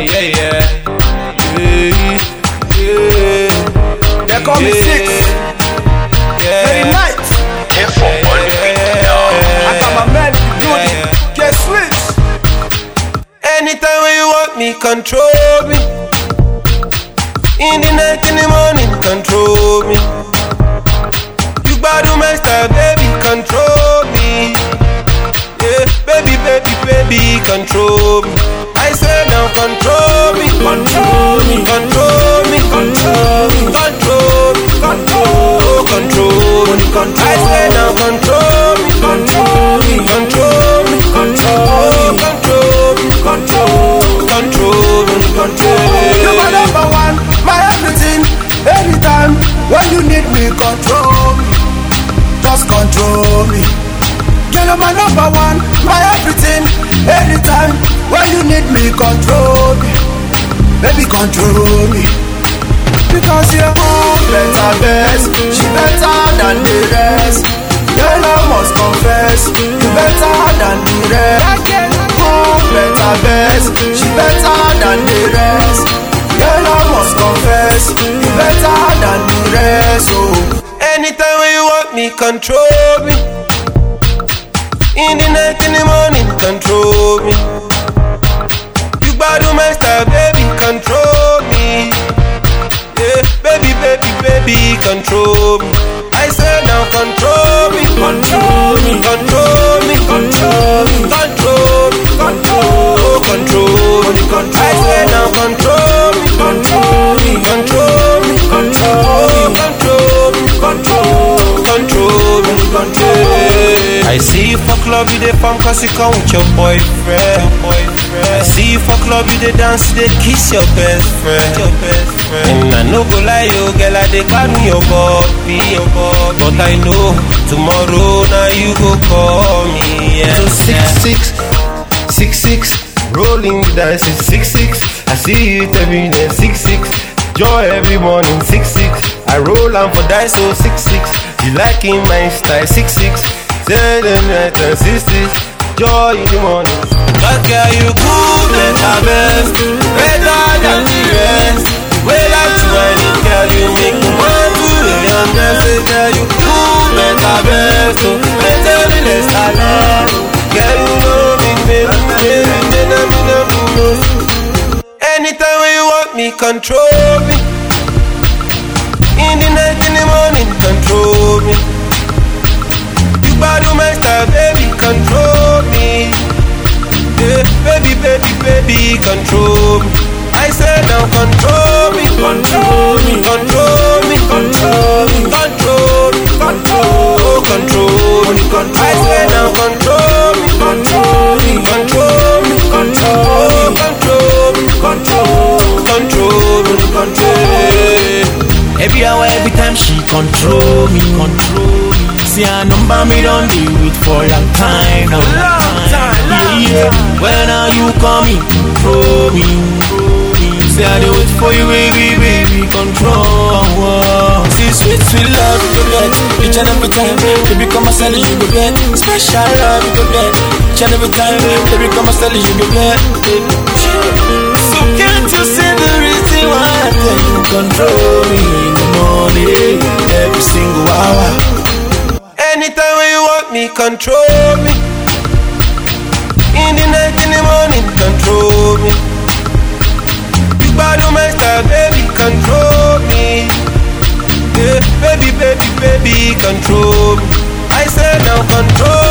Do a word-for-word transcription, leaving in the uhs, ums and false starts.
yeah, yeah. Yeah, yeah. They call me Yeah. Six. Yeah. Very nice. Info on the beat now. I got my man in the building. Get switch. Anytime when you want me, control me. In the night, in the morning, control me. You bad my style, baby, control me. Yeah, baby, baby, baby, control me. I say now, control me, control me, control me, control me, control me, control, control me, control. I say now, control me, control me, control me, control, control me, control, control me, control. You my number one, my everything. Anytime when you need me, control me. Just control me. You're my number one, my everything. Anytime when you need me, control me. Baby, control me. Because you're all better best. She better than the rest. Girl, I must confess, you better than the rest. Oh, better best. She better than the rest. Girl, I must confess, you better than the rest. Oh. Anytime when you want me, control me. In the night, in the morning, control me. You bad my style, baby, control me. Yeah, baby, baby, baby, control me. I say now, control me, control me, control me, control me, control me, control, control me, control. I say now, control me, control me, control me, control, control me, control, control me, control. I see you for club, you dey fun cause you come with your boyfriend. I see you for club, you dey dance, you dey kiss your best friend. Your best friend. And I no go lie, you girl, I dey gbadu your body, your body. But I know tomorrow now you go call me. Yeah. So six six, six six, rolling the dance is six six. I see it every day, six six. Joy every morning, six six. I roll on for dice, so six six. You liking my style, six six. Say the night and six six. Joy in the morning. But girl, you good, better best, better than the rest. Well, like to whining, girl, you make me want to the youngest. Say, girl, you good, better best, oh, better than the salad. Girl, you know me, baby, baby, baby, baby, baby. Anytime when you want me, control me. In the night, in the morning, control me. You bad my style, baby, control me. Yeah, baby, baby, baby, control me. I say now, control me, control me, control me, control me, control me, control, control me, control. I say now, control me, control me, control me, control, control me, control, control me, control. Every hour, every time she control me, control me. See her number me don't deal with for a long time now. Long time, long yeah, yeah. When are you coming? Control me, control me. Say I do it for you, baby, baby, control. Whoa. See sweet, sweet love you go get each and every time. Baby, come and sell it, you go get special love you go get each and every time. Baby, come and sell it, you go get. So can't you see the reason why I tell you control me in the morning, every single hour. Anytime when you want me, control me. In the night, in the morning, control me. You bad my style, baby, control me. Yeah, baby, baby, baby, control me. I say now, control